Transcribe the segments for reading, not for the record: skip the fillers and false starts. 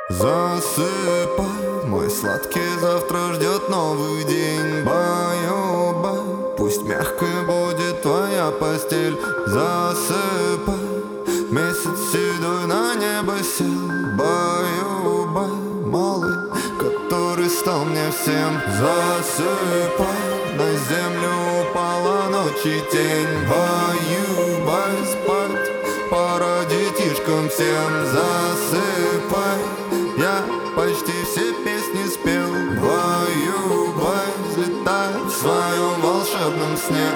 Засыпай, мой сладкий, завтра ждет новый день. Баю-бай, пусть мягкой будет твоя постель. Засыпай, месяц седой на небо сел. Баю-бай, малый, который стал мне всем. Засыпай, на землю упала ночь и тень. Баю-бай, спать пора детишкам всем. Засыпай, я почти все песни спел. Баю-бай, взлетай в своем волшебном сне.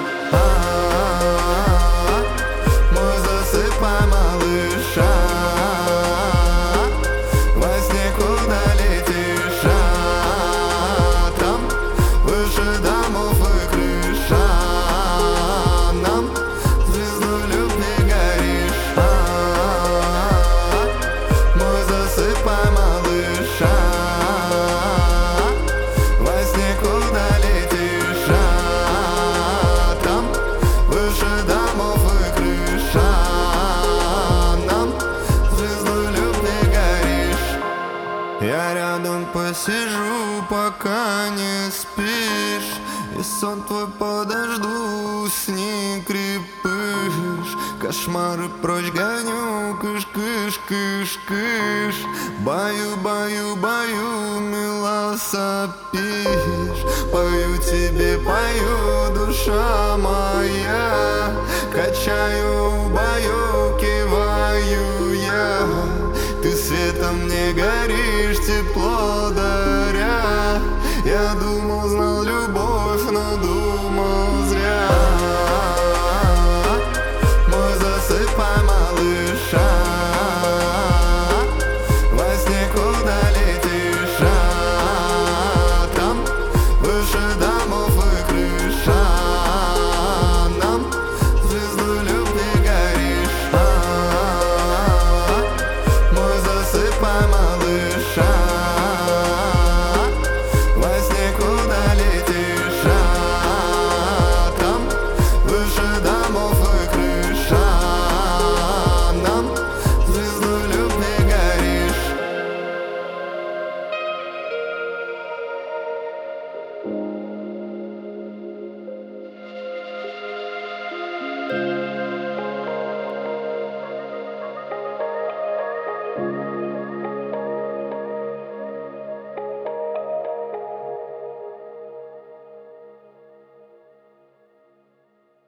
Мой засыпай, малыша, во сне куда летишь, там выше домов и крыша. Нам звезду любви горишь. Мой засыпай, малыша, во сне куда летишь, там выше домов и крыша. Нам звезду любви горишь. Я рядом посижу, пока не спишь, и сон твой подожду, сни крепыш. Кошмары прочь гоню, кыш-кыш, кыш-кыш. Баю-баю-баю, мила сопишь. Пою тебе, пою, душа моя, качаю, баю, киваю я. Ты светом не горишь, тепло даря. Я думал, знал